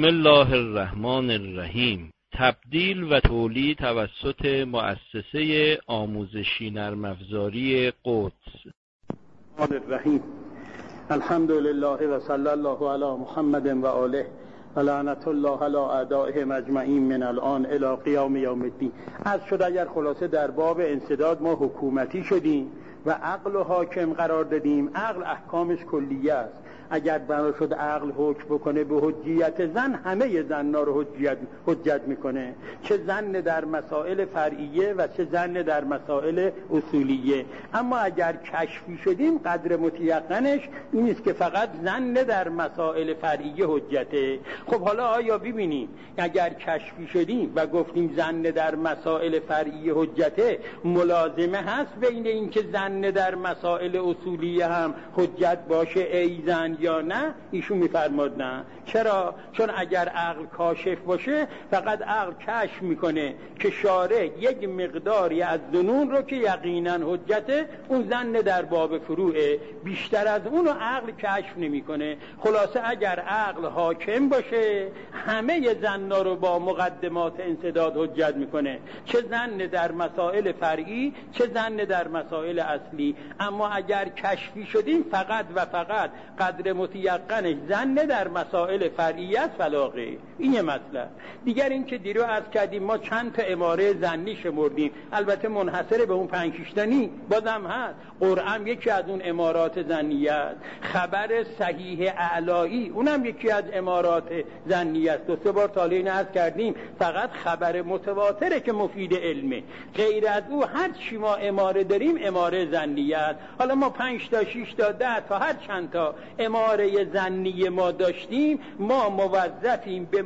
بسم الله الرحمن الرحیم. تبدیل و تولید توسط مؤسسه آموزشی نرم‌افزاری قدس. الرحیم. الحمد لله و صلی الله علی محمد و آله و لعنت الله علی اعدائهم اجمعین من الان الی قیام یوم الدین. از شد اگر خلاصه در باب انسداد ما حکومتی شدیم و عقل و حاکم قرار دادیم. عقل احکامش کلیه است. اگر بنا شد عقل حکم بکنه به حجیت زن، همه زن‌ها رو حجت میکنه، چه زن در مسائل فرعیه و چه زن در مسائل اصولیه. اما اگر کشفی شدیم قدر متیقنش این است که فقط زن در مسائل فرعیه حجته. خب حالا آیا ببینیم اگر کشفی شدیم و گفتیم زن در مسائل فرعیه حجته، ملازمه هست بین این که زن در مسائل اصولیه هم حجت باشه ای زن یا نه؟ ایشون میفرماد نه. چرا؟ چون اگر عقل کاشف باشه فقط عقل کشف میکنه که شارع یک مقداری از ظنون رو که یقینا حجته اون زن در باب فروعه، بیشتر از اون رو عقل کشف نمیکنه. خلاصه اگر عقل حاکم باشه همه زن‌ها رو با مقدمات انسداد حجت میکنه، چه زن در مسائل فرعی چه زن در مسائل اصلی. اما اگر کشفی شدیم فقط و فقط قدر متیقنش زن در مسائل فرعیت فلاغه. این یه مطلب. دیگر این که دیرو عرض کردیم ما چند تا اماره زنی شمردیم، البته منحصر به اون 5-6 تا نی، بازم هست. قرآن یکی از اون امارات زنیه است. خبر صحیح اعلایی اونم یکی از امارات زنیه است. 2-3 بار تا الان عرض کردیم فقط خبر متواتره که مفید علمه، غیر از او هر چی ما اماره داریم اماره زنیه است. حالا ما 5 تا 6 تا 10 تا هر چند تا اماره زنی ما داشتیم، ما موظفیم به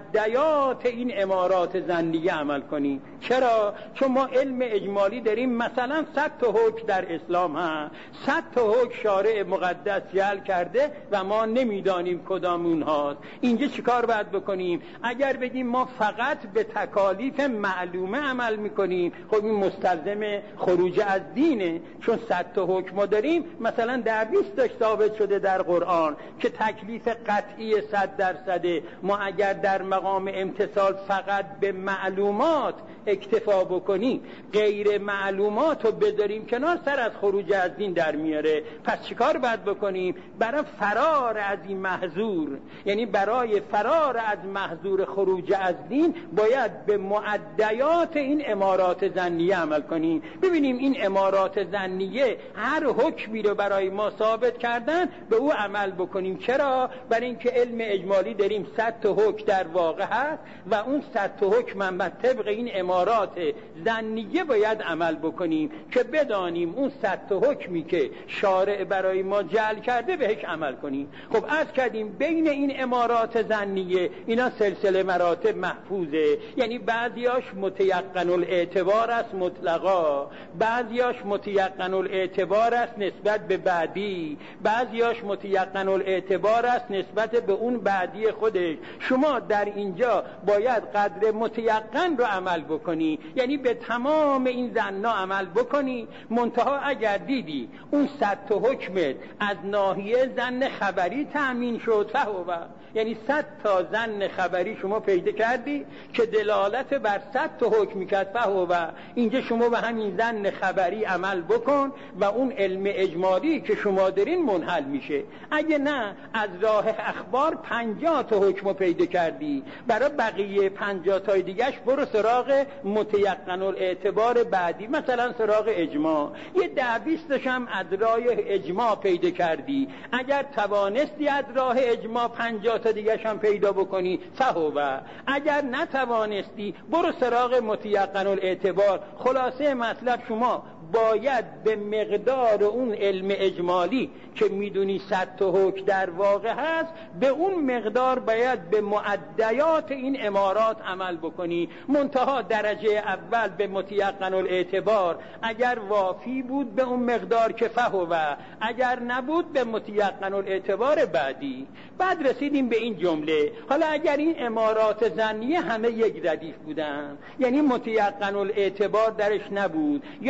معدیات این امارات زنیه عمل کنیم. چرا؟ چون ما علم اجمالی داریم. مثلا 100 تا حکم در اسلام هست، 100 تا حکم شارع مقدس جعل کرده و ما نمیدانیم کدام اونهاست. اینجا چیکار باید بکنیم؟ اگر بگیم ما فقط به تکالیف معلومه عمل میکنیم، خب این مستلزم خروج از دینه. چون 100 تا حکم ما داریم، مثلا در 20 تا ثابت شده در قرآن که تکلیف قطعی 100%. ما اگر در مقام امتثال فقط به معلومات اکتفا بکنیم، غیر معلومات رو بذاریم کنار، سر از خروج از دین در میاره. پس چیکار باید بکنیم؟ برای فرار از این محظور، یعنی برای فرار از محظور خروج از دین، باید به معدیات این امارات زنیه عمل کنیم. ببینیم این امارات زنیه هر حکمی رو برای ما ثابت کردن به او عمل بکنیم. چرا؟ برای اینکه علم اجمالی داریم 100 تا حکم در واقع هست و اون 100 تا حکم هم طبق این امارات زنیه باید عمل بکنیم که بدانیم اون 100 تا حکمی که شارع برای ما جعل کرده بهش عمل کنیم. خب عرض کردیم بین این امارات زنیه اینا سلسله مراتب محفوظه، یعنی بعضیاش متیقن الاعتبار است مطلقا، بعضیاش متیقن الاعتبار است نسبت به بعدی، بعضیاش متیقن الاعتبار است نسبت به اون بعدی خودش. شما در اینجا باید قدر متیقن رو عمل بکنی، یعنی به تمام این زن‌ها عمل بکنی. منتها اگر دیدی اون 100 تا حکمت از ناحیه زن خبری تأمین شد، فهو، یعنی 100 تا زن خبری شما پیدا کردی که دلالت بر 100 تا حکم میکرد، فهو، اینجا شما به همین زن خبری عمل بکن و اون علم اجمالی که شما دارین منحل میشه. اگه نه از راه اخبار 50 تا حکم پیدا کردی، برای بقیه 50 تای دیگهش برو سراغ متیقن الاعتبار بعدی، مثلا سراغ اجماع. یه 10-20 تاش هم از راه اجماع پیدا کردی، اگر توانستی از راه اجماع 50 تا دیگهش هم پیدا بکنی، فهو. اگر نتوانستی برو سراغ متیقن الاعتبار. خلاصه مطلب شما باید به مقدار اون علم اجمالی که میدونی 100 تا حکم در واقع هست، به اون مقدار باید به معدیات این امارات عمل بکنی. منتها درجه اول به متیقن الاعتبار اگر وافی بود به اون مقدار که فهو، اگر نبود به متیقن الاعتبار بعدی. بعد رسیدیم به این جمله. حالا اگر این امارات زنیه همه یک ردیف بودن، یعنی متیقن الاعتبار درش نبود، یا اگر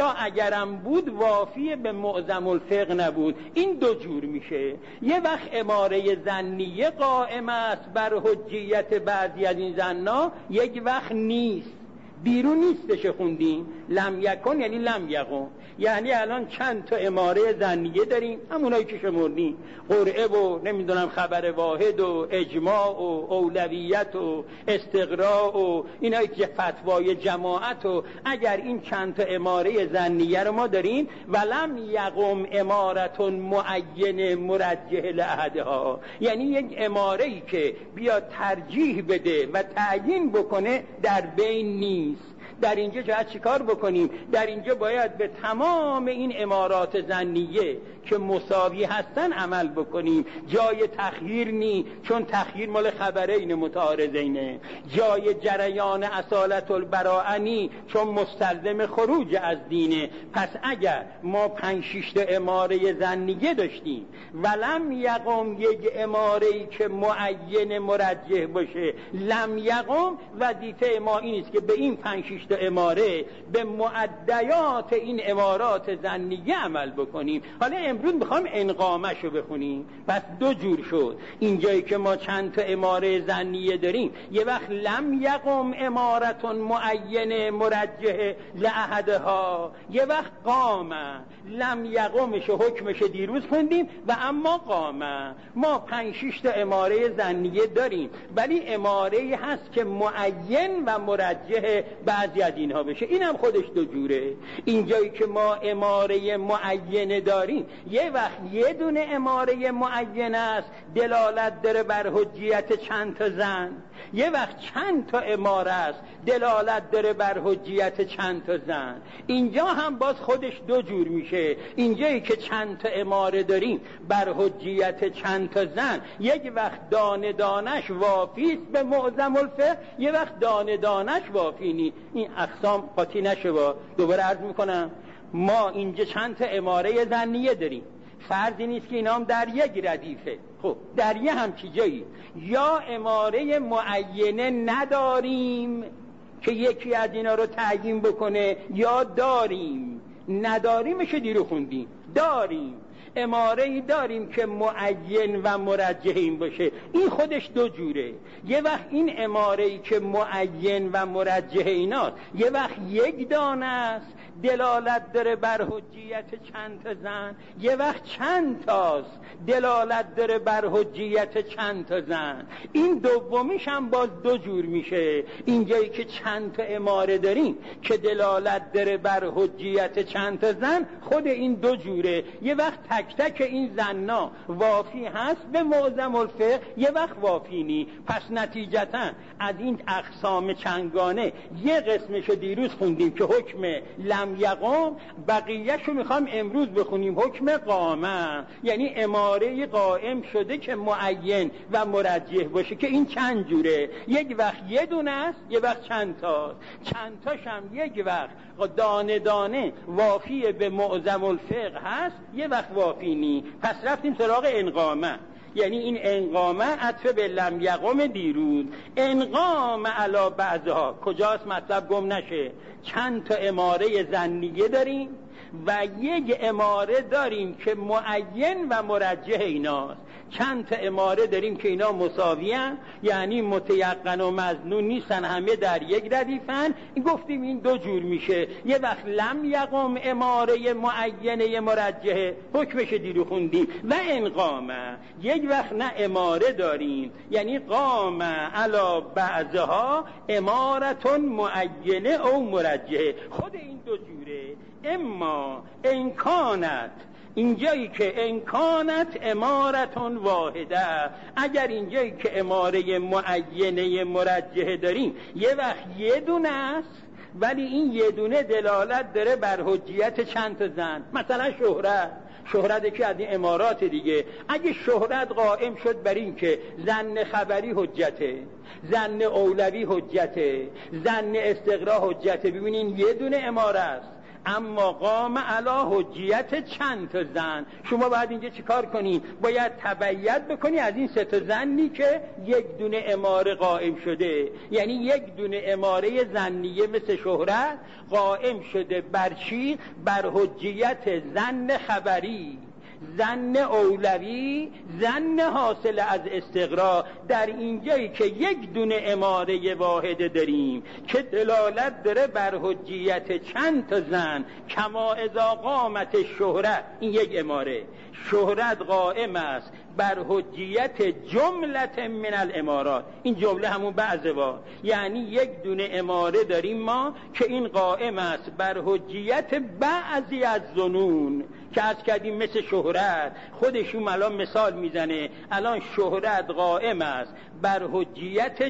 اگرم بود وافی به معظم الفقه نبود. این دو جور میشه. یه وقت اماره ظنیه قائم است بر حجیت بعضی از این ظنا، یک وقت نیست. بیرون نیستش خوندیم لم یکن یعنی لم یقم. یعنی الان چند تا اماره ظنیه داریم، همونایی که شمردیم، قرعه و نمیدونم خبر واحد و اجماع و اولویت و استقراء و اینایی که فتوای جماعت. و اگر این چند تا اماره ظنیه رو ما داریم، ولم یقم امارتون معین مرجح لاحدها، یعنی یک اماره‌ای که بیاد ترجیح بده و تعیین بکنه در بین نیست. در اینجا باید چیکار بکنیم؟ در اینجا باید به تمام این امارات ظنیه که مساوی هستن عمل بکنیم. جای تخییر نی، چون تخییر مال خبرین متعارضینه. جای جریان اصالت البراءه نی، چون مستلزم خروج از دینه. پس اگر ما 5-6 تا اماره ظنیه داشتیم ولم یقم یک اماره‌ای که معین مرجح باشه، لم یقم، وظیفه ما این است که به این 5-6 تا اماره به معدیات این امارات ظنیه عمل بکنیم. حالا امروز میخوام انقامش رو بخونیم. پس دو جور شد. اینجایی که ما چند تا اماره ظنیه داریم، یه وقت لم یقم امارتون معین مرجح لاحدها، یه وقت قامه. لم یقمش حکمش دیروز خوندیم و اما قامه. ما 5-6 تا اماره ظنیه داریم، ولی اماره هست که معین و مرجح بعضی از اینها بشه. اینم خودش دو جوره. اینجایی که ما اماره معین داریم، یه وقت یه دونه اماره معین است دلالت داره بر حجیت چند تا زن، یه وقت چند تا اماره است دلالت داره بر حجیت چند تا زن. اینجا هم باز خودش دو جور میشه. اینجایی که چند تا اماره داریم بر حجیت چند تا زن، یک وقت دانه دانش وافی است به معظم الفقه، یه وقت دانه دانش وافی نی. این اقسام قاطی نشه. با دوباره عرض میکنم ما اینجا چند تا اماره ظنیه داریم، فرضی نیست که اینا هم در یک ردیفه. خب در یه همچی جایی یا اماره معینه نداریم که یکی از اینا رو تعیین بکنه، یا داریم. نداریمش دیرو خوندیم. داریم اماره‌ای داریم که معین و مرجح این باشه. این خودش دو جوره. یه وقت این اماره‌ای که معین و مرجح ایناست، یه وقت یک دانه است دلالت داره بر حجیت چند تا زن، یه وقت چند تاست دلالت داره بر حجیت چند تا زن. این دومیش هم باز دو جور میشه. اینجایی که چند تا اماره داریم که دلالت داره بر حجیت چند تا زن، خود این دو جوره. یه وقت تک تک این زنا وافی هست به معظم الفقه، یه وقت وافی نی. پس نتیجتا از این اقسام چندگانه یه قسمشو دیروز خوندیم که حکم لم یقم، بقیهشو میخوام امروز بخونیم حکم قامه، یعنی اماره قائم شده که معین و مرجح باشه. که این چند جوره، یک وقت یه دونه است، یه وقت چند تاست. چند تاش هم یک وقت دانه دانه وافی به معظم الفقه هست، یه وقت وافی نی. پس رفتیم سراغ انقامه. یعنی این انقامه عطف به لم یقم دیروز. انقام علی بعضها کجاست؟ مطلب گم نشه. چند تا اماره ظنیه داریم و یک اماره داریم که معین و مرجح ایناست. چند تا اماره داریم که اینا مساویان، یعنی متیقن و مظنون نیستن، همه در یک ردیفن. گفتیم این دو جور میشه. یه وقت لم یقم اماره معینه مرجحه، حکمش دیرو خوندیم. و انقامه یک وقت نه اماره داریم، یعنی قام علی بعضها امارتون معینه او مرجحه. خود این دو جوره. اما امکانت، اینجایی که امکانت امارتون واحده، اگر اینجایی که اماره معینه مرجحه داریم یه وقت یه دونه است، ولی این یه دونه دلالت داره بر حجیت چند تا زن. مثلا شهرت که از این امارات دیگه، اگه شهرت قائم شد بر این که زن خبری حجته، زن اولوی حجته، زن استقراء حجته، ببینین یه دونه اماره است. اما قام علی حجیت چند تا زن. شما باید اینجا چیکار کنین؟ باید تبعیت بکنی از این 3 تا زنی که یک دونه اماره قائم شده. یعنی یک دونه اماره زنیه مثل شهرت قائم شده بر چی؟ بر حجیت زن خبری، زن اولوی، زن حاصل از استقرا. در اینجایی که یک دونه اماره واحده داریم که دلالت داره بر حجیت چند تا زن، کما اذا قامت شهرت، این یک اماره، شهرت قائم است بر حجیت جملت من الامارات. این جمله همون بعضوا، یعنی یک دونه اماره داریم ما که این قائم است بر حجیت بعضی از ظنون که از کردیم مثل شهرت. خودشون الان مثال میزنه، الان شهرت قائم است بر حجیت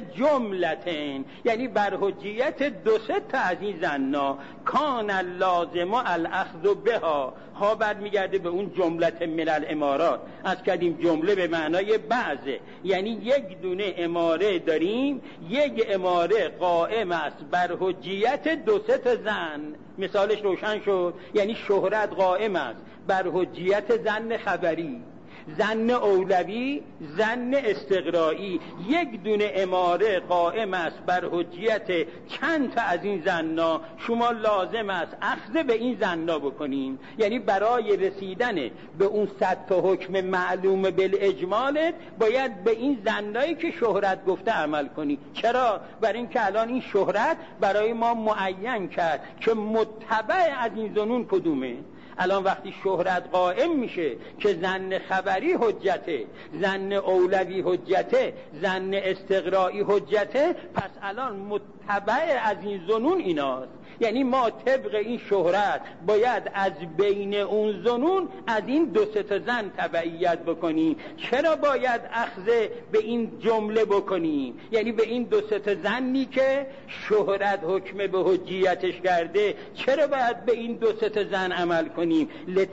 جملتن، یعنی بر حجیت 2-3 تا از این زنا، کان اللازم الاخذ بها، ها برمیگرده به اون جملت من الامارات. از کردیم جمله به معنای بعضه، یعنی یک دونه اماره داریم، یک اماره قائم است بر حجیت 2-3 تا زن. مثالش روشن شد، یعنی شهرت قائم است بر حجیت زن خبری، زن اولوی، زن استقرایی. یک دونه اماره قائم است بر حجیت چند تا از این زنها. شما لازم است اخذ به این زنها بکنین، یعنی برای رسیدن به اون 100 تا حکم معلوم بالاجمال باید به این زنهایی که شهرت گفته عمل کنی. چرا؟ برای اینکه الان این شهرت برای ما معین کرد که متبع از این ظنون کدومه. الان وقتی شهرت قائم میشه که زن خبری حجته، زن اولوی حجته، زن استقرایی حجته، پس الان متبع از این ظنون ایناست. یعنی ما طبق این شهرت باید از بین اون ظنون از این 2-3 تا زن تبعیت بکنیم. چرا باید اخذ به این جمله بکنیم؟ یعنی به این 2-3 تا زنی که شهرت حکم به حجیتش کرده، چرا باید به این 2-3 تا زن عمل کنیم؟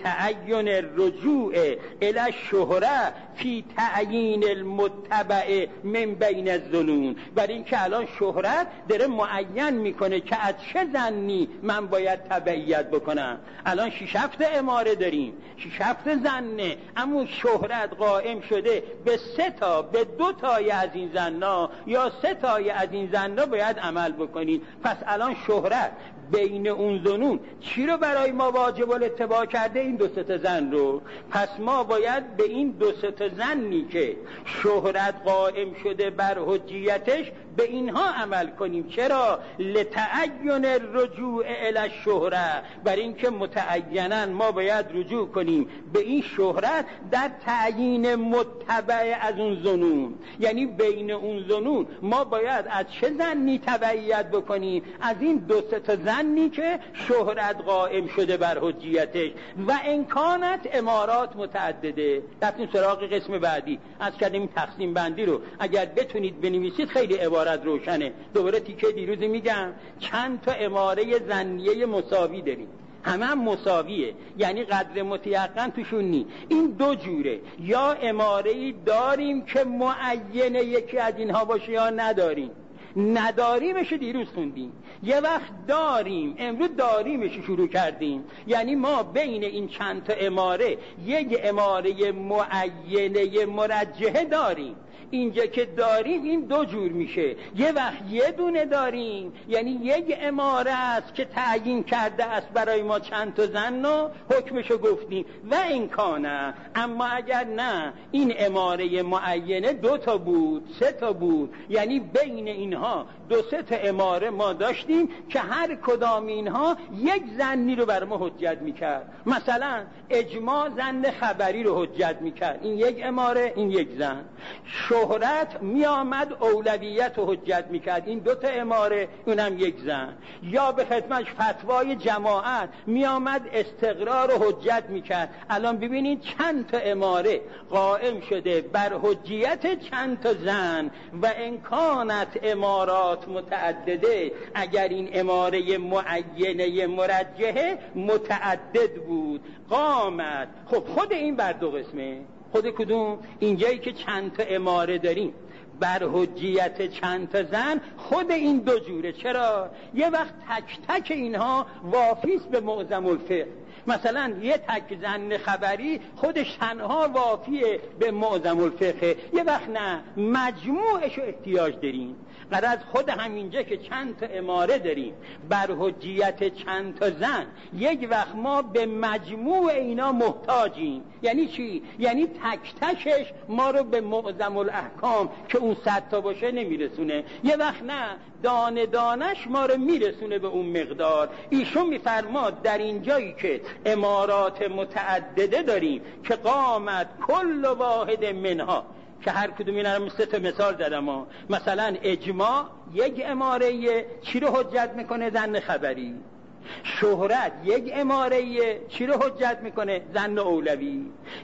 لتعین الرجوع الی الشهره فی تعیین المتبع من بین الظنون. برای اینکه الان شهرت داره معین میکنه که از چه زنی من باید تبعیت بکنم. الان 6-7 اماره داریم، 6-7 زنه، اما شهرت قائم شده به 3 تا، به 2 تای از این زنها یا 3 تای از این زنها باید عمل بکنید. پس الان شهرت بین اون ظنون چی رو برای ما واجب الاتباع کرده؟ این 2-3 تا زن رو. پس ما باید به این 2-3 تا زنی که شهرت قائم شده بر حجیتش به اینها عمل کنیم. چرا؟ لتعین الرجوع الی الشهره، برای اینکه متعینا ما باید رجوع کنیم به این شهرت در تعیین متبع از اون ظنون. یعنی بین اون ظنون ما باید از چه زنی تبعیت بکنیم؟ از این 2-3 تا زنی که شهرت قائم شده بر حجیتش. و امکانات امارات متعدده. رفتیم سراغ قسم بعدی، از کردیم تقسیم بندی رو اگر بتونید بنویسید خیلی عبارت روشنه. دوباره تیکه دیروز میگم، چند تا اماره زنیه مساوی داریم، همه مساویه، یعنی قدر متیقن توشون نی. این 2 جوره، یا اماره‌ای داریم که معین یکی از اینها باشه یا نداریمش دیروز خوندیم. یه وقت داریم، امروز داریمش شروع کردیم. یعنی ما بین این چند تا اماره یک اماره معینه مرجحه داریم. اینجا که داریم این 2 جور میشه. یه وقت یه دونه داریم، یعنی یک اماره است که تعیین کرده است برای ما چند تا زن و حکمشو گفتیم و امکانه. اما اگر نه، این اماره معینه 2 تا بود، 3 تا بود، یعنی بین اینها 2-3 تا اماره ما داشتیم که هر کدام اینها یک زنی رو بر ما حجت میکرد. مثلا اجماع زن خبری رو حجت میکرد، این یک اماره، این یک زن. شهرت می آمد اولویت رو حجت میکرد، این 2 تا اماره، اونم یک زن. یا به خدمتش فتوای جماعت می آمد استقرار رو حجت میکرد. الان ببینید چند تا اماره قائم شده بر حجیت چند تا زن و امکانات امارات متعدده. اگر این اماره معینه مرجحه متعدد بود قامت. خب خود این بر 2 قسمه. خود کدوم؟ اینجایی که چند تا اماره داریم بر حجیت چند تا زن خود این دو جوره. چرا؟ یه وقت تک تک اینها وافیست به معظم الفقه. مثلا یه تک زن خبری خودش تنها وافیه به معظم الفقه، یه وقت نه، مجموعشو احتیاج داریم. غرض خود همینجا که چند تا اماره داریم بر حجیت چند تا زن، یک وقت ما به مجموع اینا محتاجیم. یعنی چی؟ یعنی تک تکش ما رو به معظم الاحکام که اون 100 تا باشه نمیرسونه، یه وقت نه، دانه دانش ما رو میرسونه به اون مقدار. ایشون میفرماد در این جایی که امارات متعدده داریم که قامت کل واحد منها، که هر کدوم اینا رو 3 تا مثال زدم. مثلا اجماع یک اماره چی رو حجت میکنه؟ زن خبری. شهرت یک اماره چی رو حجت میکنه؟ زن اولوی.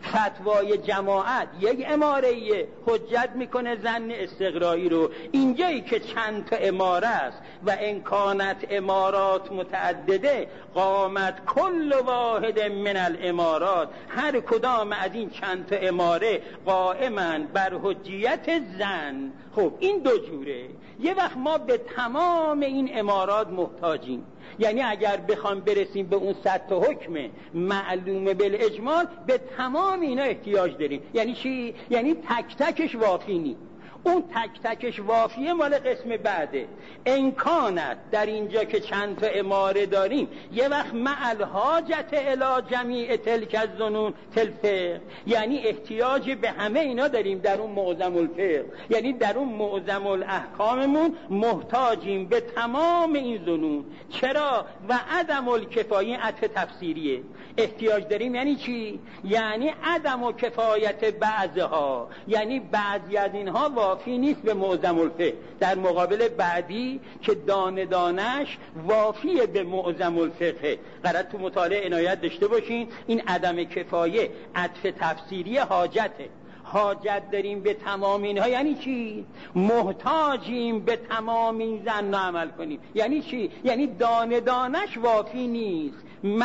فتوای جماعت یک اماره حجت میکنه زن استقرایی رو. اینجایی که چند تا اماره است و امکانت امارات متعدده، قامت کل واحد من الامارات، هر کدام از این چند تا اماره قائمن بر حجیت زن. خب این دو جوره. یه وقت ما به تمام این امارات محتاجیم، یعنی اگر بخوام برسیم به اون 100 تا حکم معلوم بالاجمال، به تمام اینا احتیاج داریم. یعنی چی؟ یعنی تک تکش وافی نی. اون تک تکش وافیه مال قسم بعده. امکانت در اینجا که چند تا اماره داریم، یه وقت مع الحاجت الی جمیع تلک الظنون تلفق، یعنی احتیاج به همه اینا داریم در اون معظم الفقه، یعنی در اون معظم الاحکاممون محتاجیم به تمام این ظنون. چرا؟ و عدم الکفایه عطف تفسیریه. احتیاج داریم یعنی چی؟ یعنی عدم و کفایت بعضها، یعنی بعضی از اینها وافی نیست به معظم الفقه، در مقابل بعدی که دانه دانش وافیه به معظم الفقه. قرار تو مطالعه عنایت داشته باشین، این عدم کفایه عطف تفسیری حاجته. حاجت داریم به تمام اینها یعنی چی؟ محتاجیم به تمام این زن عمل کنیم. یعنی چی؟ یعنی دانه دانش وافی نیست،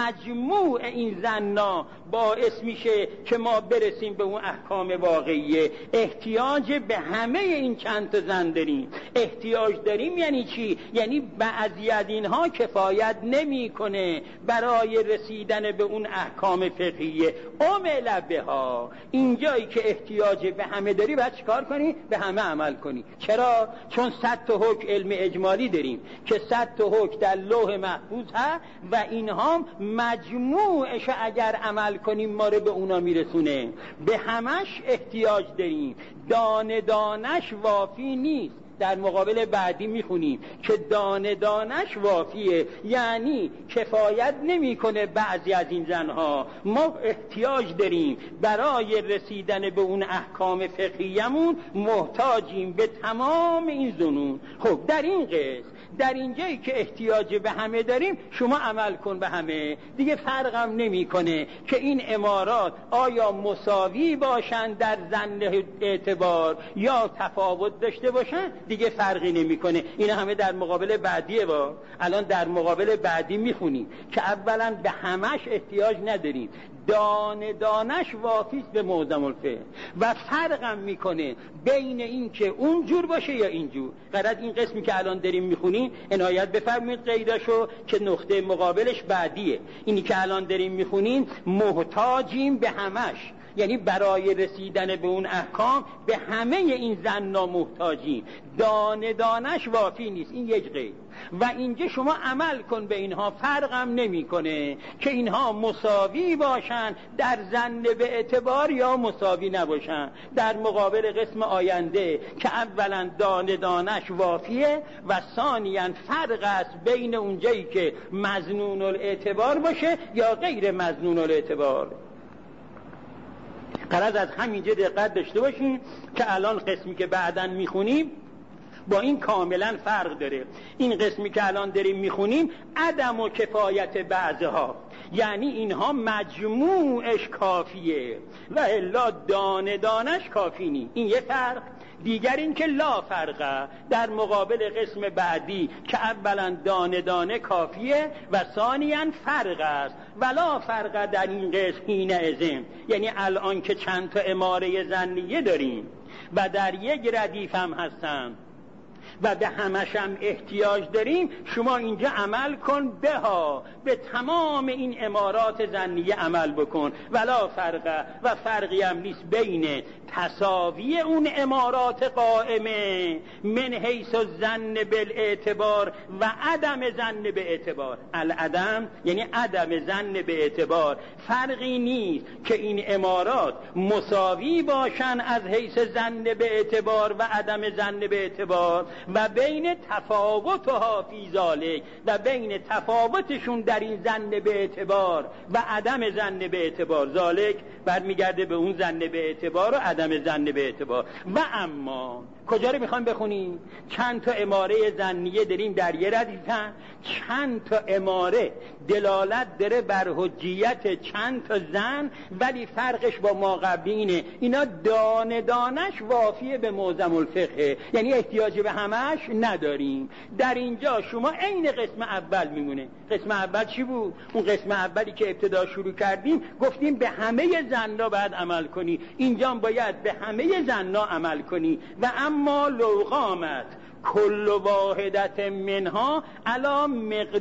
مجموع این زن‌ها باعث میشه که ما برسیم به اون احکام واقعیه. احتیاج به همه این چند تا زن داریم. احتیاج داریم یعنی چی؟ یعنی بعضی از اینها کفایت نمیکنه برای رسیدن به اون احکام فقهیه. عمل بها، اینجایی که احتیاج به همه داری باید چیکار کنی؟ به همه عمل کنی. چرا؟ چون 100 تا حکم علم اجمالی داریم که 100 تا حکم در لوح محفوظ هست و اینها مجموعش اگر عمل کنیم ما رو به اونا میرسونه. به همش احتیاج داریم، دانه دانش وافی نیست. در مقابل بعدی میخونیم که دانه دانش وافیه، یعنی کفایت نمیکنه بعضی از این زنها. ما احتیاج داریم برای رسیدن به اون احکام فقهیمون، محتاجیم به تمام این ظنون. خب در این قسم، در اینجایی که احتیاج به همه داریم، شما عمل کن به همه، دیگه فرقم نمیکنه که این امارات آیا مساوی باشن در زن اعتبار یا تفاوت داشته باشن، دیگه فرقی نمیکنه. این همه در مقابل بعدیه. الان در مقابل بعدی میخونیم که اولا به همش احتیاج نداریم، دانه دانش وافیست به معظم الفقه و فرقم میکنه بین این که اون جور باشه یا اینجور. غرض این قسمی که الان داریم میخونیم عنایت بفرمایید قیداشو که نقطه مقابلش بعدیه. اینی که الان داریم میخونیم محتاجیم به همش، یعنی برای رسیدن به اون احکام به همه این زن‌ها محتاجیم، دانه دانش وافی نیست. این یک قید. و اینجا شما عمل کن به اینها، فرقم نمیکنه که اینها مساوی باشن در زن به اعتبار یا مساوی نباشن. در مقابل قسم آینده که اولا دانه دانش وافیه و ثانیاً فرق است بین اونجایی که مظنون الاعتبار باشه یا غیر مظنون الاعتبار. غرض از همینجا دقت داشته باشین که الان قسمی که بعداً میخونیم با این کاملا فرق داره. این قسمی که الان داریم میخونیم عدم و کفایت بعضها، یعنی اینها مجموعش کافیه و الا دانه دانش کافی نی. این یه فرق. دیگر این که لا فرقه در مقابل قسم بعدی که اولا دانه دانه کافیه و ثانیاً فرق است. ولا فرقه در این قسم حینئذ، یعنی الان که چند تا اماره زنیه داریم و در یک ردیف هم هستن و به همش هم احتیاج داریم، شما اینجا عمل کن به تمام این امارات ظنیه عمل بکن، ولا فرقه و فرقی هم نیست بین تساوی اون امارات قائمه من حیث الظن بالاعتبار و عدم ظن به اعتبار. العدم یعنی عدم ظن به اعتبار. فرقی نیست که این امارات مساوی باشن از حیث ظن به اعتبار و عدم ظن به اعتبار، و بین تفاوتها فی ذالک و بین تفاوتشون در این ظن به اعتبار و عدم ظن به اعتبار. ذالک برمیگرده به اون ظن به اعتبار و عدم ظن به اعتبار. و اما کجا رو میخوایم بخونیم؟ چند تا اماره ظنیه داریم در یه ردیفن، چند تا اماره دلالت داره بر حجیت چند تا ظن، ولی فرقش با ما قبلی اینه اینا دانه دانش وافیه به معظم الفقه، یعنی احتیاج به همش نداریم. در اینجا شما عین قسم اول میمونه. قسم اول چی بود؟ اون قسم اولی که ابتدا شروع کردیم گفتیم به همه ظنا باید عمل کنی، اینجا باید به همه ظنا عمل کنی. و اما لو قامت کل واحدت منها علی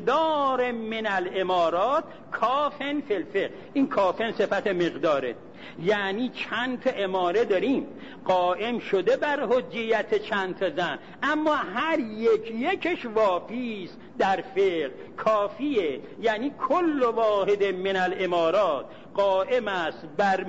مقدار من الامارات کافن فی الفقه. این کافن صفت مقداره، یعنی چند تا اماره داریم قائم شده بر حجیت چند تا ظن، اما هر یکش وافیست در فقه، کافیه. یعنی کل واحد من الامارات قائم است بر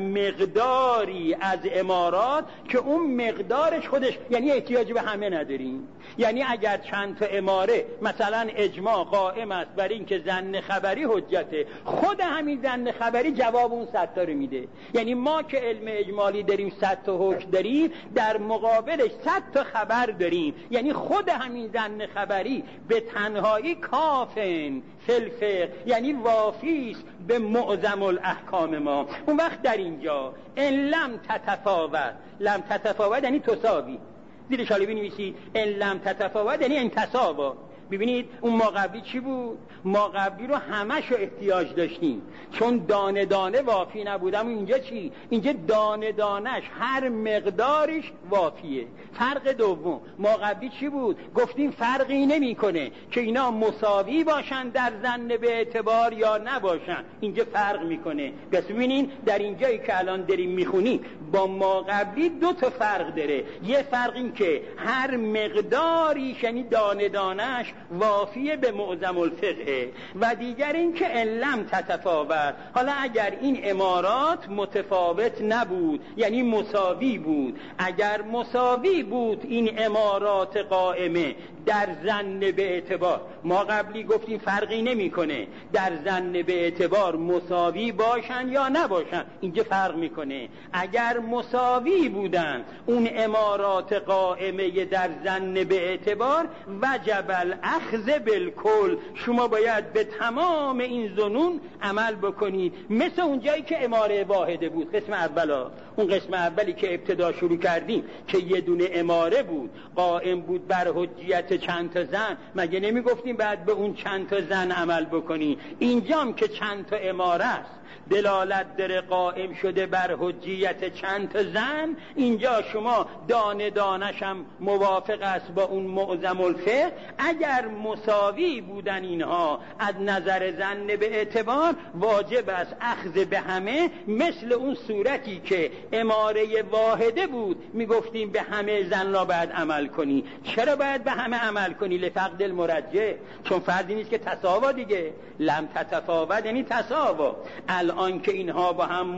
مقداری از امارات که اون مقدارش خودش، یعنی احتیاج به همه نداریم. یعنی اگر چند تا اماره مثلا اجماع قائم است بر این که ظن خبری حجته، خود همین ظن خبری جواب اون 100 تا رو میده. یعنی ما که علم اجمالی داریم 100 تا حکم داریم، در مقابلش 100 تا خبر داریم، یعنی خود همین ظن خبری به تنهایی کافن فلفق، یعنی وافیست به معظم الاحکام ما. اون وقت در اینجا ان لم تتفاوت، لم تتفاوت یعنی تساوی، زیر شاله بنویسید ان لم تتفاوت یعنی انتساوا. ببینید اون ما قبلی چی بود؟ ما قبلی رو همشو احتیاج داشتیم چون دانه دانه وافی نبودم. اینجا چی؟ اینجا دانه دانش هر مقدارش وافیه. فرق دوم، ما قبلی چی بود؟ گفتیم فرقی نمیکنه که اینا مساوی باشن در ظن به اعتبار یا نباشن، اینجا فرق میکنه. پس ببینین در اینجایی که الان داریم میخونیم با ما قبلی 2 تا فرق داره. یه فرق این که هر مقداری یعنی دانه دانش وافیه به معظم الفقه، و دیگر این که ان لم تتفاوت. حالا اگر این امارات متفاوت نبود یعنی مساوی بود، اگر مساوی بود این امارات قائمه در ظن به اعتبار، ما قبلی گفتیم فرقی نمیکنه در ظن به اعتبار مساوی باشن یا نباشن، اینجا فرق میکنه. اگر مساوی بودن اون امارات قائمه در ظن به اعتبار وجب الاخذ بالکل، شما باید به تمام این ظنون عمل بکنید، مثل اون جایی که اماره واحده بود. قسم اولا، اون قسم اولی که ابتدا شروع کردیم که یه دونه اماره بود قائم بود بر حجیت چند تا زن، مگه نمی گفتیم بعد به اون چند تا زن عمل بکنی؟ اینجام که چند تا اماره است دلالت داره قائم شده بر حجیت چند تا زن، اینجا شما دانه دانش هم موافق است با اون معظم الفقه. اگر مساوی بودن اینها از نظر ظن به اعتبار واجب است اخذ به همه، مثل اون صورتی که اماره واحده بود میگفتیم به همه زن را باید عمل کنی. چرا باید به همه عمل کنی؟ لفقد المرجح، چون فرضی نیست که تساوا دیگه. لم تتفاوت یعنی تساوا. الان که اینها با هم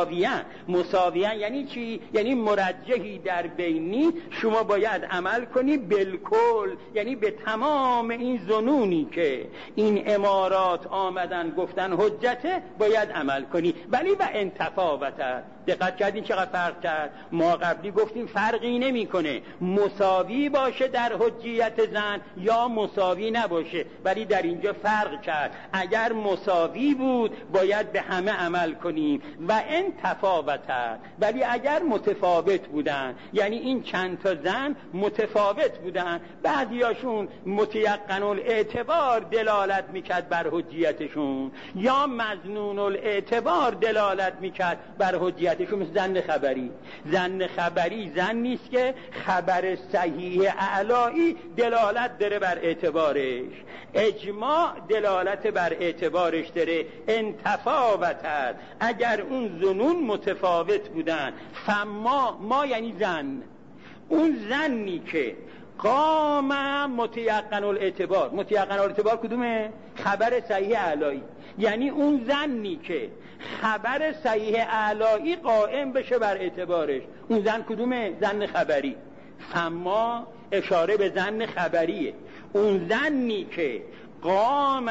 مساویان یعنی چی؟ یعنی مرجحی در بینی، شما باید عمل کنی بالکل، یعنی به تمام این ظنونی که این امارات آمدن گفتن حجته باید عمل کنی. ولی و انتفاوتت، دقت کردین چقدر فرق کرد؟ ما قبلی گفتیم فرقی نمیکنه مساوی باشه در حجیت زن یا مساوی نباشه، ولی در اینجا فرق کرد. اگر مساوی بود باید به همه عمل کنیم و انتفاوتت، ولی اگر متفاوت بودن یعنی این چند تا زن متفاوت بودن، بعضیاشون متیقن الاعتبار دلالت میکرد بر حجیتشون یا مظنون الاعتبار دلالت میکرد بر حجیت حجیتش مثل ظن خبری. ظن خبری ظن نیست که خبر صحیح اعلایی دلالت داره بر اعتبارش. اجماع دلالت بر اعتبارش داره. انتفاوتت، اگر اون ظنون متفاوت بودن، ما یعنی ظن، اون ظنی که قام متیقن الاعتبار. متیقن الاعتبار کدومه؟ خبر صحیح اعلایی. یعنی اون ظنی که خبر صحیح اعلایی قائم بشه بر اعتبارش، اون ظن کدومه؟ ظن خبری. فما اشاره به ظن خبریه. اون ظنی که قام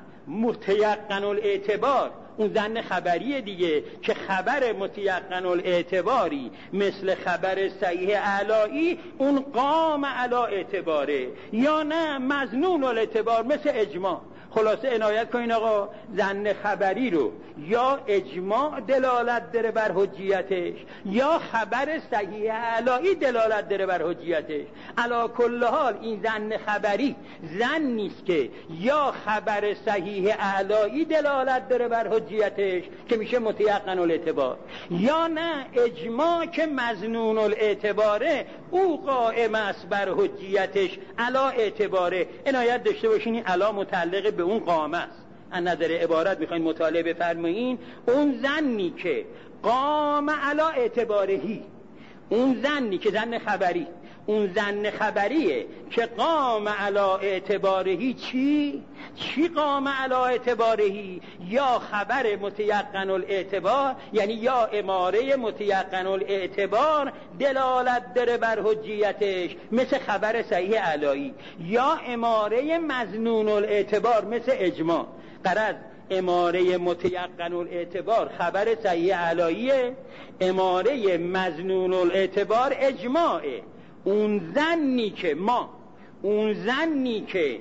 متیقن الاعتبار، اون ظن خبریه دیگه، که خبر متیقن الاعتباری مثل خبر صحیح اعلایی اون قام علی اعتباره، یا نه مظنون الاعتبار مثل اجماع. خلاصه عنایت کنین آقا، ظن خبری رو یا اجماع دلالت داره بر حجیتش، یا خبر صحیح اعلایی دلالت داره بر حجیتش. علی کل حال این ظن خبری ظن نیست که یا خبر صحیح اعلایی دلالت داره بر حجیتش که میشه متیقن الاعتبار، یا نه اجماع که مظنون الاعتباره او قائم است بر حجیتش علی اعتباره. عنایت داشته باشین این علی متعلق به اون قام است. از نظر عبارت میخواین مطالعه بفرمایین، اون ظنی که قام علی اعتبارهی، اون ظنی که ظن خبری، اون ظن خبریه که قام علی اعتبارهی. چی قام علی اعتبارهی؟ یا خبر متیقن الاعتبار، یعنی یا اماره متیقن الاعتبار دلالت داره بر حجیتش مثل خبر صحیح اعلایی، یا اماره مظنون الاعتبار مثل اجماع. غرض اماره متیقن الاعتبار خبر صحیح اعلاییه، اماره مظنون الاعتبار اجماعه. اون ظنی که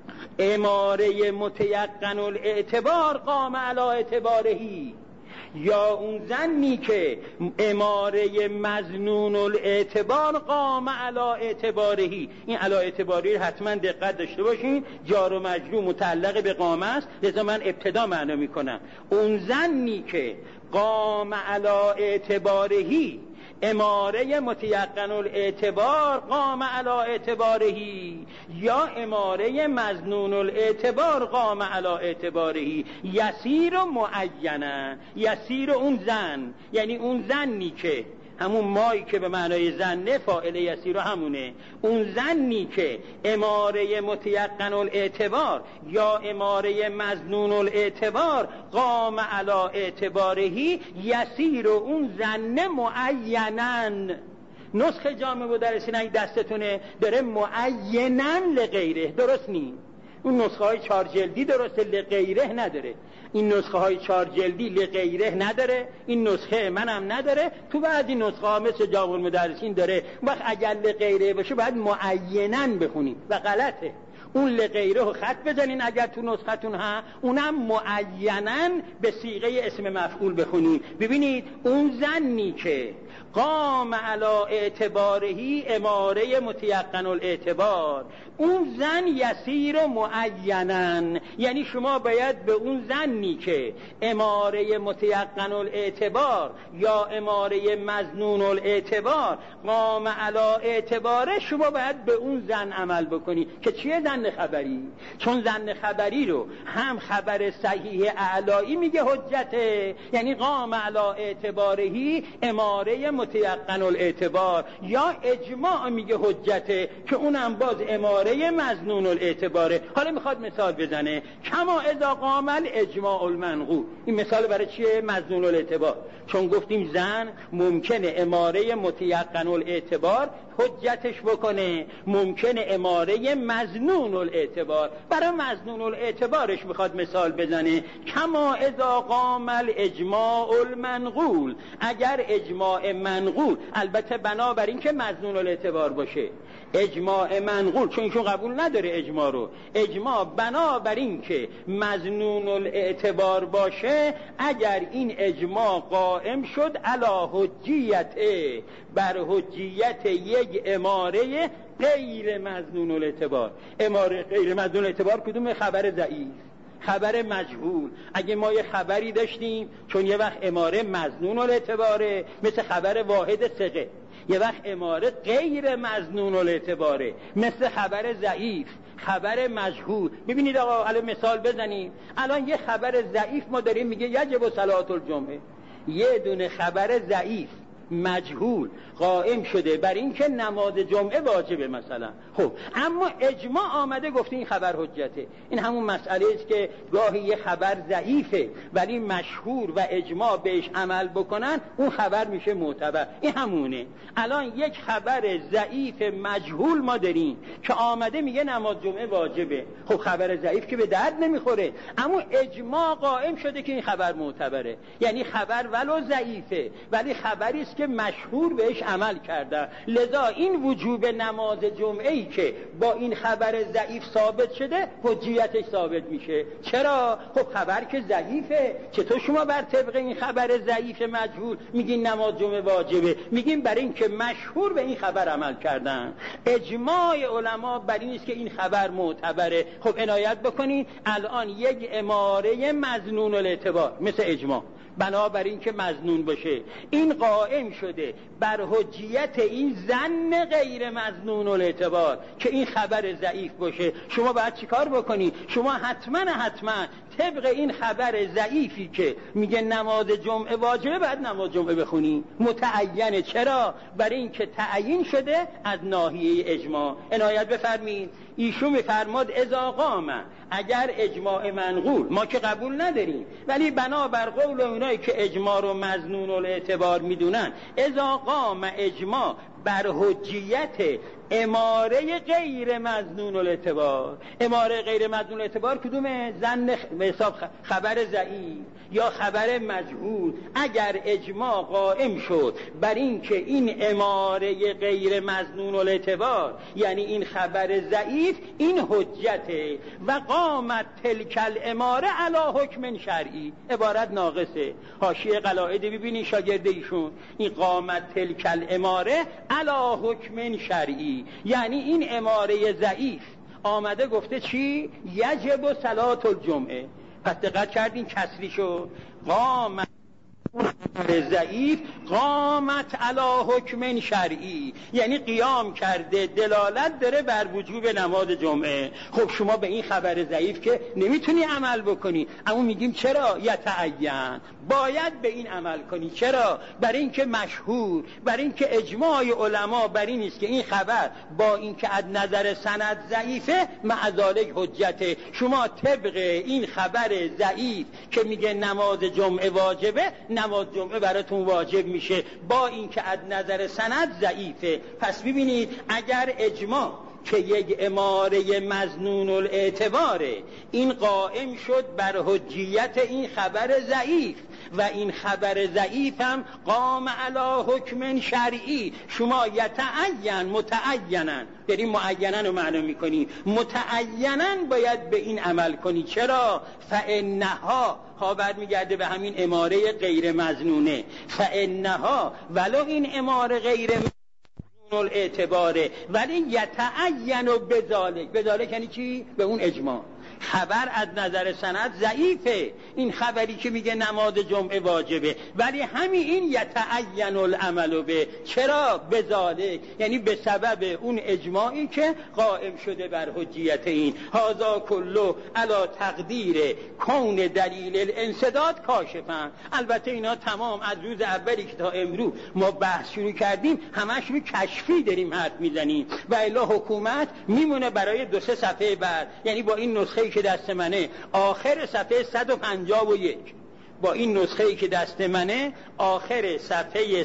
اماره متیقن الاعتبار قام علی اعتبارهی، یا اون ظنی که اماره مظنون الاعتبار قام علی اعتبارهی. این علی اعتباری حتما دقت داشته باشین، جار و مجرور متعلق به قام است، لذا من ابتدا معنا میکنم. اون ظنی که قام علی اعتبارهی، اماره متیقن الاعتبار قام علی اعتبارهی، یا اماره مظنون الاعتبار قام علی اعتبارهی. یسیر و معینه، یسیر اون ظن، یعنی اون ظنی که همون مایی که به معنای ظنه فاعل یسیر همونه، اون ظنی که اماره متیقن الاعتبار یا اماره مظنون الاعتبار قام علی اعتبارهی، یسیر و اون ظن معینن. نسخه جامع مدرسین اگه دستتونه داره معینن لغیره، درست نی؟ اون نسخه های 4 جلدی درسته، لغیره نداره. این نسخه های 4 جلدی لغیره نداره، این نسخه منم نداره، تو بعضی نسخه ها مثل جامع المدرسین داره. وقت اگر لغیره باشه باید معینن بخونیم و غلطه. اون لغیره رو خط بزنین اگر تو نسختون ها، اونم معینن به صیغه اسم مفعول بخونین. ببینید اون ظنی که قام علی اعتبارهی اماره متیقن الاعتبار، اون ظن یسیر معینن، یعنی شما باید به اون ظنی که اماره متیقن الاعتبار یا اماره مظنون الاعتبار قام علی اعتباره، شما باید به اون ظن عمل بکنی که چیه؟ ظن خبری. چون ظن خبری رو هم خبر صحیح اعلایی میگه حجته، یعنی قام علی اعتبارهی اماره متیقن الاعتبار، یا اجماع میگه حجته که اونم باز اماره مظنون الاعتباره. حالا میخواد مثال بزنه، کما اذا قام الاجماع المنقول. این مثال برای چیه؟ مظنون الاعتبار. چون گفتیم زن ممکنه اماره متیقن الاعتبار حجتش بکنه، ممکنه اماره مظنون الاعتبار. برای مظنون الاعتبارش میخواد مثال بزنه، کما اذا قام الاجماع المنقول. اگر اجماع منقول، البته بنابر این که مظنون الاعتبار باشه، اجماع منقول چون ایشون قبول نداره اجماع رو، اجماع بنابر این که مظنون الاعتبار باشه، اگر این اجماع قائم شد علی حجیت، بر حجیت یک اماره غیر مظنون الاعتبار. اماره غیر مظنون الاعتبار کدوم؟ خبر ضعیف. خبر مجهول. اگه ما یه خبری داشتیم، چون یه وقت اماره مظنون الاعتباره مثل خبر واحد ثقه، یه وقت اماره غیر مظنون الاعتباره مثل خبر ضعیف، خبر مجهول. ببینید آقا الان مثال بزنیم. الان یه خبر ضعیف ما داریم میگه یجب صلاة الجمعه، یه دونه خبر ضعیف مجهول قائم شده بر این که نماز جمعه واجبه مثلا. خب اما اجماع آمده گفته این خبر حجته. این همون مسئله است که گاهی یه خبر ضعیفه ولی مشهور و اجماع بهش عمل بکنن، اون خبر میشه معتبر. این همونه. الان یک خبر ضعیف مجهول ما داریم که آمده میگه نماز جمعه واجبه. خب خبر ضعیف که به درد نمیخوره، اما اجماع قائم شده که این خبر معتبره. یعنی خبر ولو ضعیفه ولی خبری است که مشهور بهش عمل کرده. لذا این وجوب نماز جمعه ای که با این خبر ضعیف ثابت شده حجیتش ثابت میشه. چرا؟ خب خبر که ضعیفه، چطور شما بر طبق این خبر ضعیف مجهول میگین نماز جمعه واجبه؟ میگین برای این که مشهور به این خبر عمل کردن. اجماع علما بر این است که این خبر معتبره. خب عنایت بکنید، الان یک اماره مظنون الاعتبار مثل اجماع بنابراین که مظنون باشه، این قائم شده بر حجیت این ظن غیر مظنون الاعتبار که این خبر ضعیف باشه. شما باید چیکار بکنی؟ شما حتما طبق این خبر ضعیفی که میگه نماز جمعه واجبه باید نماز جمعه بخونی. متعینه. چرا؟ برای این که تعیین شده از ناحیه اجماع. عنایت بفرمایید. ایشون میفرماد اذا قام، اگر اجماع منقول، ما که قبول نداریم ولی بنابر قول اونایی که اجماع رو مظنون الاعتبار میدونن، اذا قام اجماع بر حجیت اماره غیر مظنون الاعتبار. اماره غیر مظنون الاعتبار کدومه؟ ظن حساب خبر ضعیف یا خبر مجهول. اگر اجماع قائم شد بر این که این اماره غیر مظنون الاعتبار یعنی این خبر ضعیف این حجته، و قامت تلک الاماره علی حکم شرعی، عبارت ناقصه. حاشیه قلائد ببینید شاگرد ایشون، این قامت تلک الاماره علی حکم شرعی یعنی این اماره ضعیف آمده گفته چی؟ یجب صلاة الجمعه. پس دقت کردین کسری شد. قامت ضعیف قامت علی حکم شرعی یعنی قیام کرده، دلالت داره بر وجوب نماز جمعه. خب شما به این خبر ضعیف که نمیتونی عمل بکنی، اما میگیم چرا؟ یتعین، باید به این عمل کنی. چرا؟ برای اینکه مشهور، برای اینکه اجماع علما بر این است که این خبر با اینکه از نظر سند ضعیفه مع ذالک حجته. شما طبق این خبر ضعیف که میگه نماز جمعه واجبه، نماز جمعه براتون واجب میشه با اینکه از نظر سند ضعیفه. پس ببینید اگر اجماع که یک اماره مظنون الاعتباره این قائم شد بر حجیت این خبر ضعیف و این خبر ضعیف هم قام علی حکم شرعی، شما یتعین متعینن، داریم معینن رو معلوم میکنی، متعینن باید به این عمل کنی. چرا؟ فانها ها برمیگرده به همین اماره غیر مظنونه. فانها ولو این اماره غیر مظنون الاعتباره ولی یتعین بذالک یعنی چی؟ به اون اجماع. خبر از نظر سند ضعیفه، این خبری که میگه نماز جمعه واجبه، ولی همین این یتعین العمل به. چرا؟ بذالک یعنی به سبب اون اجماعی که قائم شده بر حجیت این. هذا کله علی تقدیر کون دلیل الانسداد کاشفن. البته اینا تمام از روز اولی که تا امروز ما بحث شروع کردیم همش رو کشفی داریم حرف میزنیم و الا حکومت میمونه برای 2-3 صفحه بعد. یعنی با این نسخه که دست منه آخر صفحه 151، با این نسخه‌ای که دست منه آخر صفحه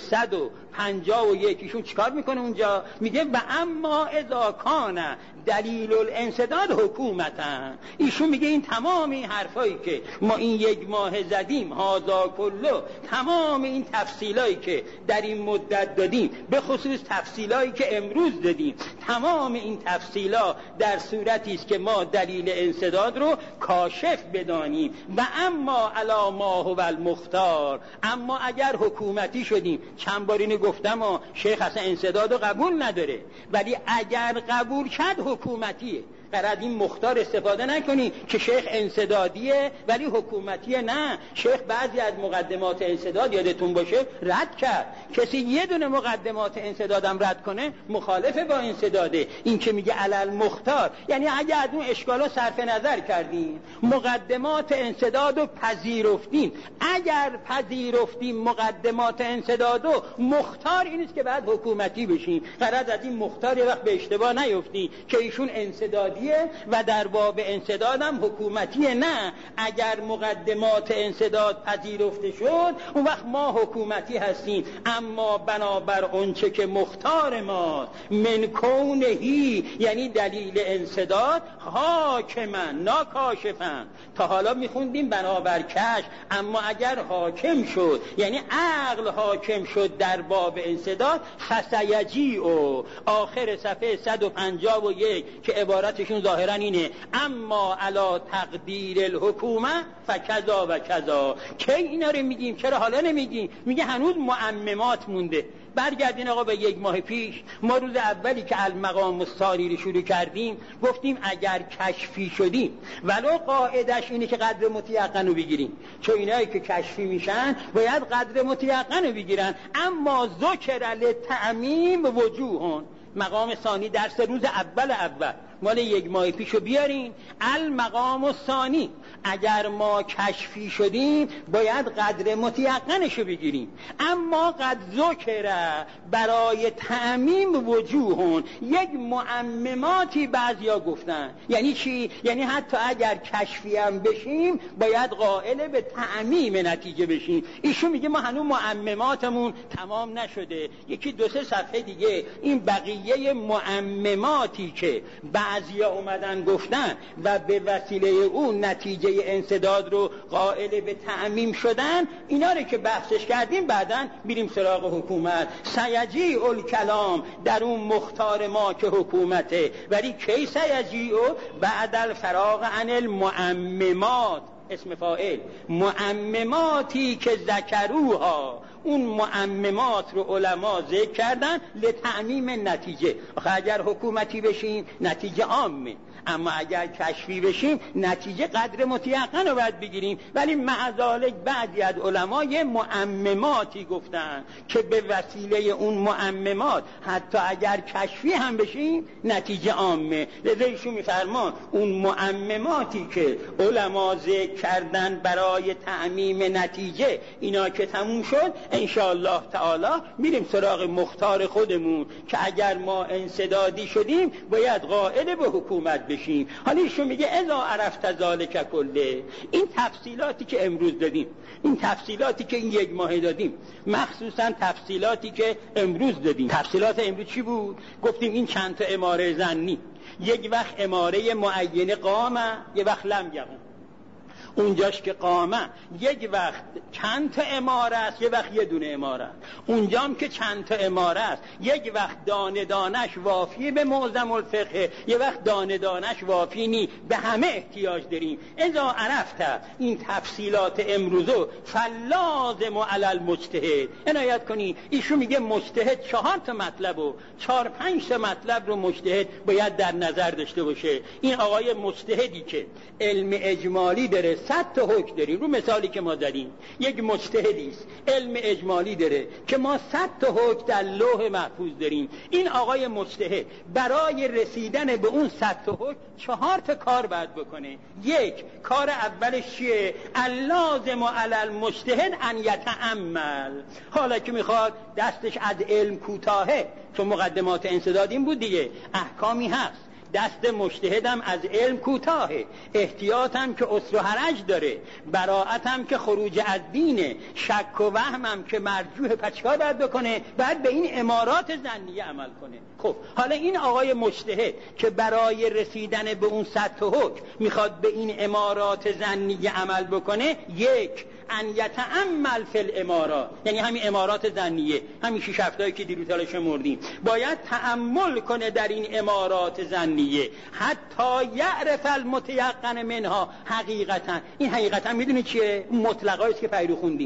151 ایشون چیکار میکنه اونجا؟ میگه و اما اذا کان دلیل الانسداد حکومتا. ایشون میگه این تمام این حرفایی که ما این 1 ماه زدیم، هذا کله، تمام این تفصیلایی که در این مدت دادیم، به خصوص تفصیلایی که امروز دادیم، تمام این تفصیلا در صورتی است که ما دلیل انسداد رو کاشف بدانیم. و اما علی ما هو المختار، اما اگر حکومتی شدیم، چند بار اینو گفتم شیخ اصلا انسداد رو قبول نداره، ولی اگر قبول کرد حکومتیه. قرار از این مختار استفاده نکنی که شیخ انسدادیه ولی حکومتیه. نه، شیخ بعضی از مقدمات انسداد یادتون باشه رد کرد. کسی یه دونه مقدمات انسدادم رد کنه مخالف با انسداده. این که میگه علل مختار یعنی اگه از اون اشکالا صرف نظر کردیم، مقدمات انسدادو پذیرفتیم، اگر پذیرفتیم مقدمات انسدادو، مختار این است که بعد حکومتی بشیم. قرار از این مختار یه وقت به اشتباه نیفتی که ایشون انسدادیه و در باب انسدادم حکومتیه. نه، اگر مقدمات انسداد پذیرفته شد اون وقت ما حکومتی هستیم. اما بنابر اونچه که مختار ما من کونهی یعنی دلیل انسداد حاکمن ناکاشفن. تا حالا میخوندیم بنابر کشف، اما اگر حاکم شد یعنی عقل حاکم شد در باب انسداد، فسیجی و آخر صفحه 151 که عبارتشون ظاهرا اینه اما علا تقدیر الحکومه فکذا و کذا. که اینا رو میگیم؟ چرا حالا نمیگیم؟ میگه هنوز معممات مونده. برگردین آقا به 1 ماه پیش ما روز اولی که المقام الثانی رو شروع کردیم گفتیم اگر کشفی شدیم ولو قاعدش اینه که قدر متیقن رو بگیریم، چون اینایی که کشفی میشن باید قدر متیقن رو بگیرن. اما ذکر للتعمیم وجوهون، مقام ثانی درس روز اول مال 1 ماه پیشو بیارین. المقام الثانی اگر ما کشفی شدیم باید قدر متیقنشو بگیریم. اما قد ذکر برای تعمیم وجوهون، یک معمماتی بعضیا گفتن. یعنی چی؟ یعنی حتی اگر کشفی هم بشیم باید قائل به تعمیم نتیجه بشیم. ایشون میگه ما هنوز معمماتمون تمام نشده، 1-2 صفحه دیگه این بقیه معمماتی که بعضیا اومدن گفتن و به وسیله اون نتیجه انسداد رو قائل به تعمیم شدن، اینا رو که بحثش کردیم بعدن میریم سراغ حکومت. سیجی الکلام در اون مختار ما که حکومته، ولی کی سیجی بعد الفراغ عن المعممات، اسم فاعل، معمماتی که ذکروها، اون معممات رو علما ذکر کردن لتعمیم نتیجه. آخه اگر حکومتی بشیم نتیجه عامه، اما اگر کشفی بشیم نتیجه قدر متیقن رو باید بگیریم. ولی معذالک بعضی از علما یه معمماتی گفتن که به وسیله اون معممات حتی اگر کشفی هم بشیم نتیجه عامه. لذا ایشون میفرمان اون معمماتی که علما ذکر کردن برای تعمیم نتیجه، اینا که تموم شد انشاءالله تعالی میریم سراغ مختار خودمون که اگر ما انسدادی شدیم باید قائل به حکومت بشیم. حالا ایشون میگه اذا عرفت ذالک کله، این تفصیلاتی که امروز دادیم، این تفصیلاتی که این 1 ماه دادیم، مخصوصا تفصیلاتی که امروز دادیم. تفصیلات امروز چی بود؟ گفتیم این چند تا اماره ظنی، یک وقت اماره معینه قامه، یک وقت لم یقوم. اونجاش که قامه یک وقت چند تا اماره است، یک وقت 1 دونه اماره است. اونجام که چند تا اماره است، یک وقت دانه دانش وافیه به معظم الفقه، یک وقت دانه دانش وافی نی، به همه احتیاج داریم. اذا عرفت این تفصیلات امروزو فلازم علی المجتهد. عنایت کنی ایشون میگه مجتهد 4 تا مطلب و 4-5 تا مطلب رو مجتهد باید در نظر داشته باشه. این آقای مجتهدی که علم اجمالی داره، 100 تا حکم داریم، رو مثالی که ما زدیم، یک مجتهدی است علم اجمالی داره که ما 100 تا حکم در لوح محفوظ داریم. این آقای مجتهد برای رسیدن به اون 100 تا حکم 4 تا کار باید بکنه. یک، کار اولش چیه؟ اللازم علی المجتهد ان یتأمل. حالا که میخواد دستش از علم کوتاهه، چون مقدمات انسداد این بود دیگه، احکامی هست، دست مجتهدم از علم کوتاهه، احتیاطم که اسر و حرج داره، براءتم که خروج از دینه، شک و وهمم که مرجوح، پچکار باید بکنه؟ باید به این امارات ظنیه عمل کنه. خب حالا این آقای مجتهد که برای رسیدن به اون 100 تا حکم میخواد به این امارات ظنیه عمل بکنه، یک، ان یتأمل فی الامارات، یعنی همین امارات ظنیه، همین 6 هفته‌ای که دیروز شمردیم، باید تأمل کنه در این امارات ظنیه حتی یعرف المتیقن منها حقیقتا. این حقیقتا میدونی چیه؟ مطلقایی است که پیرو خوندیم.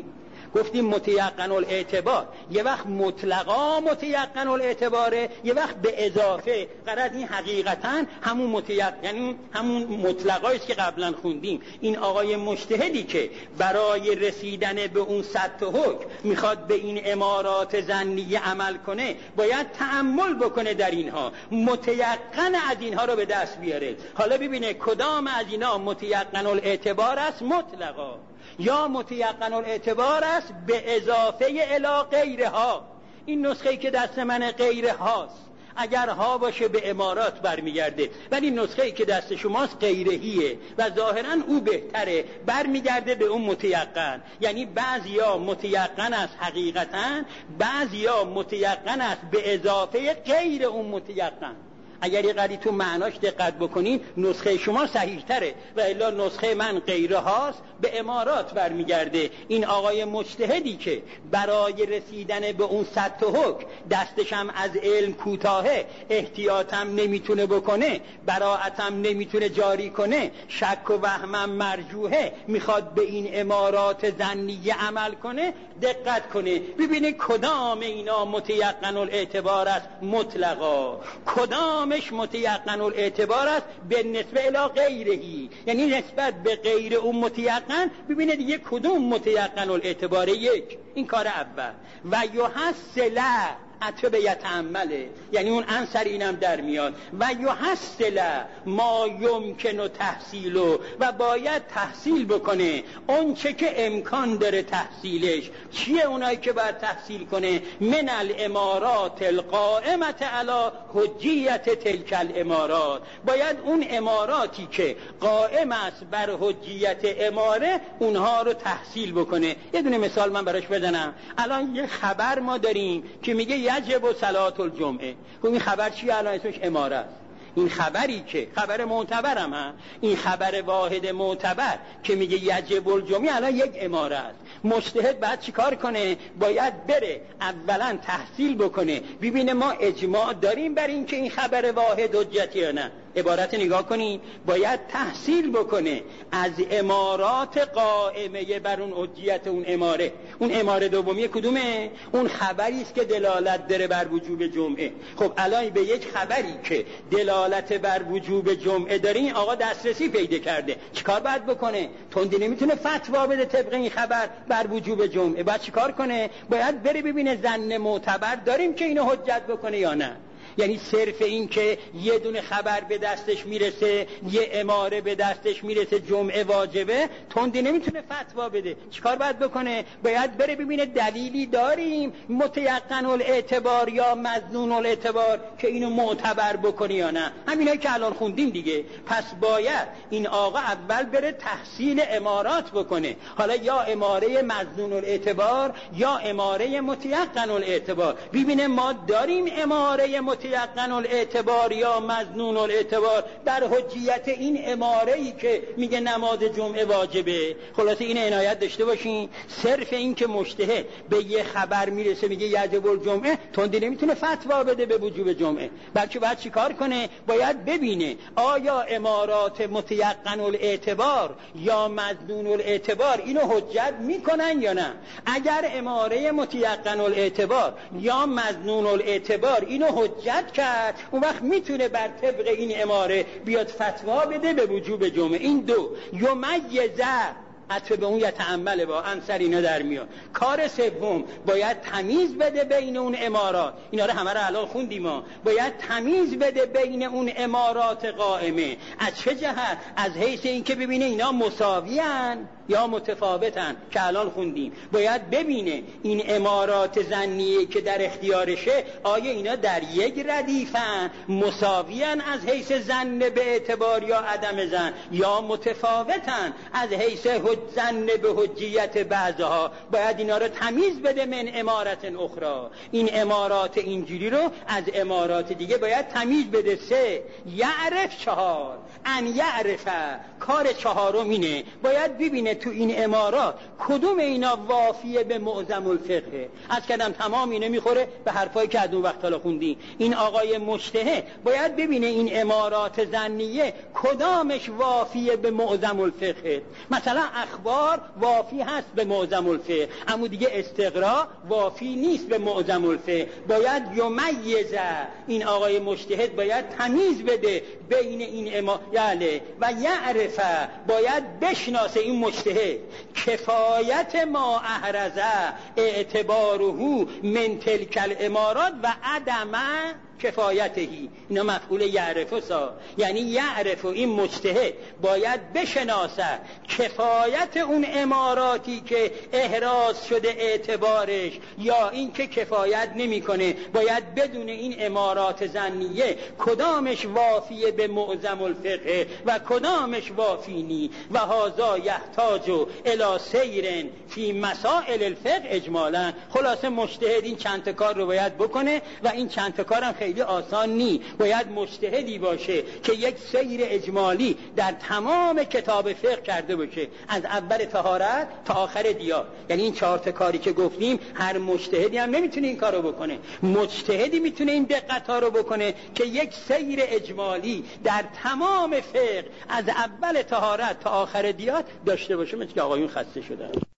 گفتیم متیقن الاعتبار یه وقت مطلقا متیقن الاعتباره، یه وقت به اضافه. قرار این حقیقتا همون یعنی همون مطلقایی است که قبلا خوندیم. این آقای مجتهدی که برای رسیدن به اون سطح حکم میخواد به این امارات ظنی عمل کنه، باید تأمل بکنه در اینها، متیقن از اینها رو به دست بیاره. حالا ببینه کدام از اینا متیقن الاعتبار است مطلقا، یا متیقن الاعتبار است به اضافه الی غیرها. این نسخه‌ای که دست من غیره هاست، اگر ها باشه به امارات برمیگرده، ولی نسخه‌ای که دست شماست غیرهیه و ظاهراً او بهتره، برمیگرده به اون متیقن. یعنی بعضیا متیقن است حقیقتاً، بعضیا متیقن است به اضافه غیر اون متیقن. اگر یه قدری تو معناش دقت بکنین نسخه شما صحیح تره، و الا نسخه من غیره هاست به امارات برمیگرده. این آقای مجتهدی که برای رسیدن به اون سطح حکم دستش هم از علم کوتاهه، احتیاطم نمیتونه بکنه، براءتم نمیتونه جاری کنه، شک و وهمم مرجوحه، میخواد به این امارات ظنیه عمل کنه، دقت کنه ببینه کدام اینا متیقن الاعتبار است مطلقا، کدامش متیقن الاعتبار است به نسبه الی غیرهی، یعنی نسبت به غیر اون متیقن. ببینه دیگه کدوم متیقن الاعتباره. یک، این کار اول. و یحصل عطب یتعمله، یعنی اون انصر اینم در میاد. و یحصل ما یمکن تحصیلو، و باید تحصیل بکنه اون چه که امکان داره تحصیلش. چیه اونایی که باید تحصیل کنه؟ من الامارات القائمت علی حجیت تلک الامارات، باید اون اماراتی که قائم است بر حجیت اماره اونها رو تحصیل بکنه. یه دونه مثال من براش بزنم. الان یه خبر ما داریم که میگه یجب صلاة الجمعه. خب این خبر چیه؟ الان اسمش اماره است. این خبری که خبر معتبرم ها، این خبر واحد معتبر که میگه یجب الجمعه الان یک اماره است. مجتهد بعد چی کار کنه؟ باید بره اولا تحصیل بکنه ببینه ما اجماع داریم بر این که این خبر واحد حجتی یا نه. عبارت نگاه کنین، باید تحصیل بکنه از امارات قائمه بر اون حجیت اون اماره. اون اماره دومی کدومه؟ اون خبری است که دلالت داره بر وجوب جمعه. خب الان به یک خبری که دلالت بر وجوب جمعه داره این آقا دسترسی پیدا کرده، چیکار باید بکنه؟ تندی نمیتونه فتوا بده طبق این خبر بر وجوب جمعه. باید چیکار کنه؟ باید بره ببینه ظن معتبر داریم که اینو حجت بکنه یا نه. یعنی صرف این که یه دونه خبر به دستش میرسه، یه اماره به دستش میرسه جمعه واجبه، تندی نمیتونه فتوا بده. چیکار باید بکنه؟ باید بره ببینه دلیلی داریم متیقن الاعتبار یا مظنون الاعتبار که اینو معتبر بکنه یا نه. همینایی که الان خوندیم دیگه. پس باید این آقا اول بره تحصیل امارات بکنه، حالا یا اماره مظنون الاعتبار یا اماره متیقن الاعتبار. ببینه ما داریم اماره متیقن الاعتبار یا مظنون الاعتبار در حجیت این اماره‌ای که میگه نماز جمعه واجبه. خلاصه این عنایت داشته باشین. صرف این که مجتهد به یه خبر میرسه میگه یجب الجمعه، تندی نمیتونه فتوا بده به وجوب جمعه، بلکه باید چیکار کنه؟ باید ببینه آیا امارات متیقن الاعتبار یا مظنون الاعتبار اینو حجت میکنن یا نه. اگر اماره متیقن الاعتبار یا مظنون الاعتبار اینو حجت کرد، اون وقت میتونه بر طبق این اماره بیاد فتوا بده به وجوب جمعه. این دو یمیزه حتی به اون یتعمله با انصر اینا در میاد. کار سوم باید تمیز بده بین اون امارات. اینا رو همه رو الان خوندیم ما. باید تمیز بده بین اون امارات قائمه. از چه جهت؟ از حیث این که ببینه اینا مساویان یا متفاوتن که الان خوندیم. باید ببینه این امارات ظنیه که در اختیارشه آیا اینا در یک ردیفن، مساویان از حیث ظن به اعتبار یا عدم ظن، یا متفاوتن از حیث ظن به حجیت بعضها. باید اینا رو تمیز بده من امارت اخرى. این امارات اینجوری رو از امارات دیگه باید تمیز بده. سه یعرف، چهار ان یعرف، کار چهارم اینه باید ببینه تو این امارات کدوم اینا وافیه به معظم الفقه. از کردم تمام اینه میخوره به حرفایی که از اون وقت حالا خوندیم. این آقای مجتهد باید ببینه این امارات ظنیه کدامش وافیه به معظم الفقه. مثلا اخبار وافی هست به معظم الفقه، اما دیگه استقراء وافی نیست به معظم الفقه. باید یمیزه، این آقای مجتهد باید تمیز بده بین این یعنی و یعرفه، باید بشناسه این مجتهد کفایت ما احرزه اعتباره من تلک الامارات و عدم کفایتهی. اینا مفعول یعرفه سا، یعنی یعرف این مجتهد باید بشناسه کفایت اون اماراتی که احراز شده اعتبارش یا این که کفایت نمیکنه. باید بدون این امارات ظنیه کدامش وافیه به معظم الفقه و کدامش وافی نی. و هذا یحتاج الی سیر فی مسائل الفقه اجمالا. خلاصه مجتهد این چند تا کار رو باید بکنه و این چند تا کارم خیلی آسان نی. باید مجتهدی باشه که یک سیر اجمالی در تمام کتاب فقه کرده باشه، از اول طهارت تا آخر دیار. یعنی این 4 تا کاری که گفتیم هر مجتهدی هم نمیتونه این کارو بکنه. مجتهدی میتونه این دقت‌ها رو بکنه که یک سیر اجمالی در تمام فقه از اول طهارت تا آخر دیار داشته باشه، مثل که آقایون خسته شدن.